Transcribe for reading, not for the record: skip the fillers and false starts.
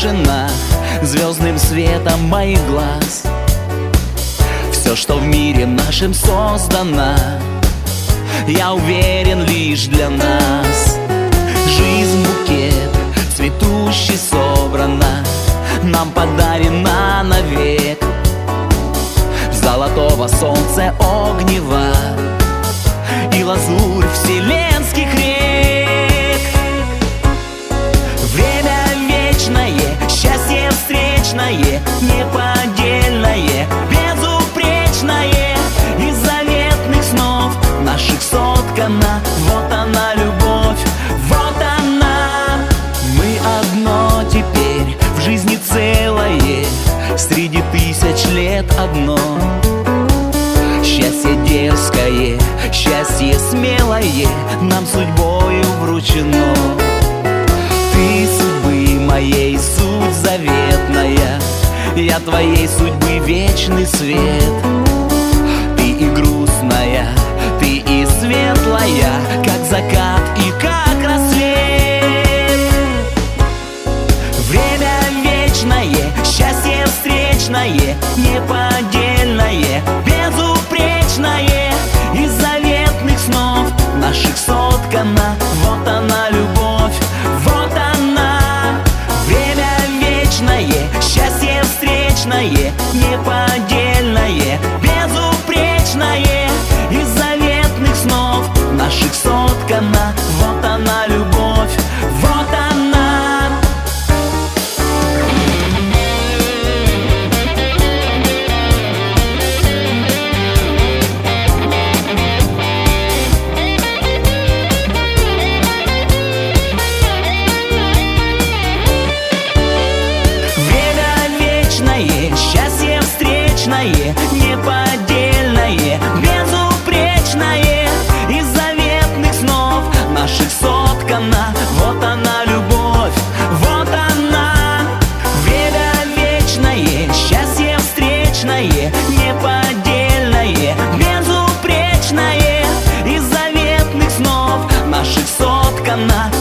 тишина звездным светом моих глаз. Все, что в мире нашем создано, я уверен, лишь для нас. Жизнь букет цветущий собрана, нам подарена навек. Золотого солнца огнева и лазурь вселенских рек. Время вечное, счастье встречное, неподдельное, безупречное. Из заветных снов наших соткана, вот она любовь, вот она. Мы одно теперь, в жизни целое, среди тысяч лет одно. Счастье дерзкое, счастье смелое нам судьбою вручено. Ты судьбы моей суть заветная, я твоей судьбы вечный свет. Ты и грустная, ты и светлая, как закат и как рассвет. Время вечное, счастье встречное, неподдельное, безупречное. Из заветных снов наших соткана, вот она любовь, вот она. Время вечное, счастье встречное, неподдельное, безупречное. Из заветных снов наших соткана, вот она любовь, вот она. Счастье встречное, неподдельное, безупречное. Из заветных снов наших соткана, вот она любовь, вот она. Время вечное, счастье встречное, неподдельное, безупречное. Из заветных снов наших соткана,